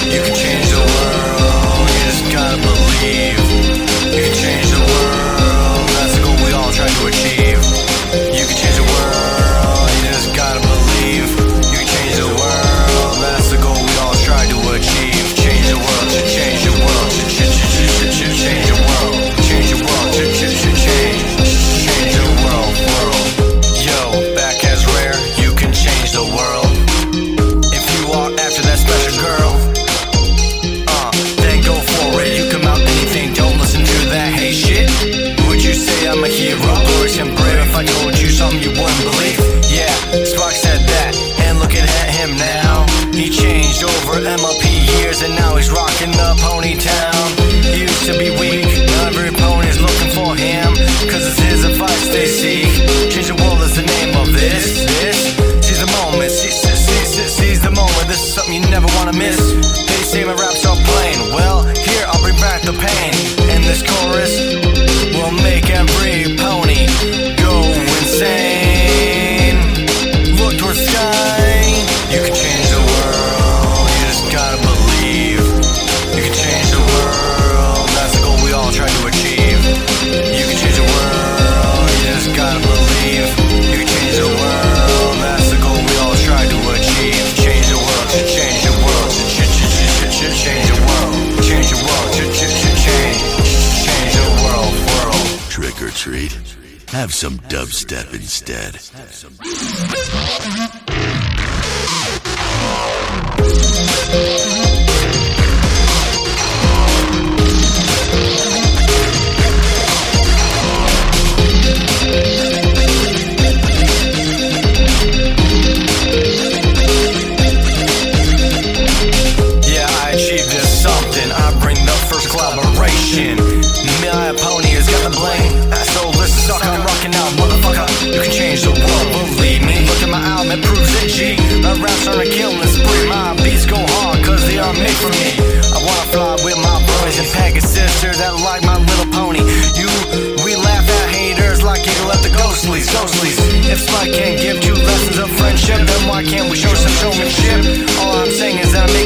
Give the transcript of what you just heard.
You can change the world, you just gotta believe. You can change the world, that's the goal we all try to achieve. You can change the world, you just gotta believe. You can change the world, that's the goal we all try to achieve. Change the world, change the world, change the world, change the world, change the world, Yo, back as rare, you can change the world. If you are after that special girl, then go for it. You come out anything, don't listen to that hate shit. Would you say I'm a hero, glorious and brave? If I told you something you wouldn't believe. Yeah, Spark said that, and look at him now. He changed over MLP years, and now he's rocking the Ponytown. He used to be weak, now every pony's looking for him, cause it's his advice they seek. Change the world is the name of this. Seize the moment, seize the moment. This is something you never wanna miss. They say my raps are plain, well, here I'll bring back the pain. And this chorus will make every pony go insane. Look towards the sky. You can change the world, you just gotta believe. You can change the world, that's the goal we all try to achieve. You can change the world, you just gotta believe. You can change the world, that's the goal we all try to achieve. Change the world, change the world, change the world, change the world, change the world. Trick or treat, have some dubstep instead. Yeah, I achieved this something. I bring the first collaboration. My pony has got the bling. So listen, suck, I'm rocking out, motherfucker. You can change the world, believe me. Look at my album, it proves it, G. My raps are a killing spree. My beats go hard, cause they are made for me. I wanna fly with my boys and Pegasus that like my little pony. We laugh at haters like Eagle at the ghostlies. If Spike can't give 2 lessons of friendship, then why can't we show some showmanship? All I'm saying is that I'm